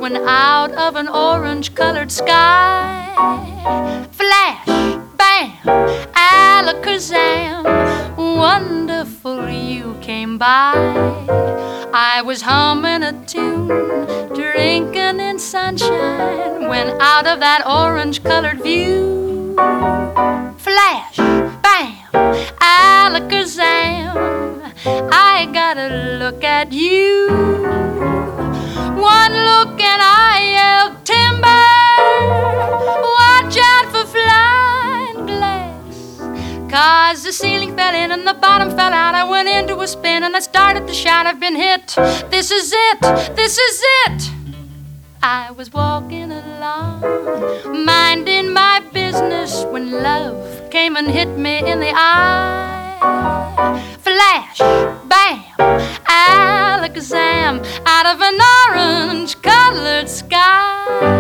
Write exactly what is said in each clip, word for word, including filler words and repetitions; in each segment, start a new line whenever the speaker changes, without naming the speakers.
when out of an orange-colored sky, flash, bam, alakazam, wonderful you came by. I was humming a tune, drinking in sunshine, when out of that orange-colored view, flash, bam, alakazam, I gotta look at you. One look and I yelled, timber, watch out for flying glass. 'Cause the ceiling fell in and the bottom fell out. I went into a spin and I started to shout, I've been hit, this is it, this is it. I was walking along, minding my business, when love came and hit me in the eye. Flash, bam, alakazam, out of an orange-colored sky.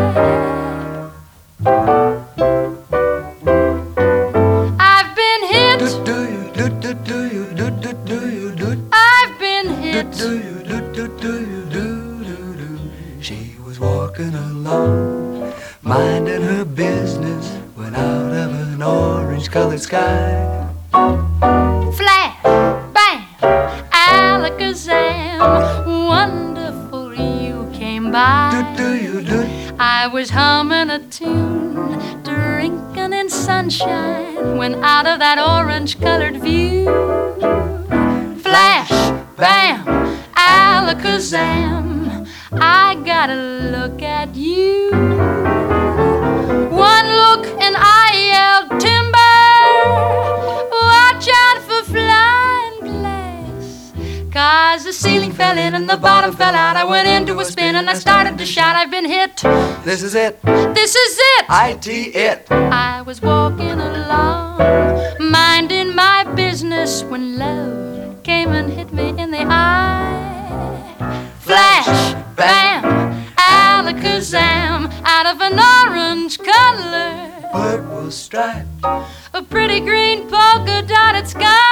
I've been hit. Do, do you, do, do, do you, do, do, do you, do. I've been hit. Do, do you, do, do, do you, do, do, do. She was walking along, minding her business, when out of an orange-colored sky, flash, bam, alakazam, wonderful you came by. Do, do you, do. I was humming a tune, drinking in sunshine, when out of that orange-colored view, flash, bam, alakazam, I gotta look at you. One look and I yelled, timber, watch out for flying glass. 'Cause the ceiling fell in and the bottom fell out. I went into a spin and I started to shout, I've been hit,
This is it,
this is it.
I T it.
I was walking along, minding my business, when love came and hit me in the eye. Flash, bam, alakazam, out of an orange-colored,
Purple stripe,
a pretty green polka-dotted sky.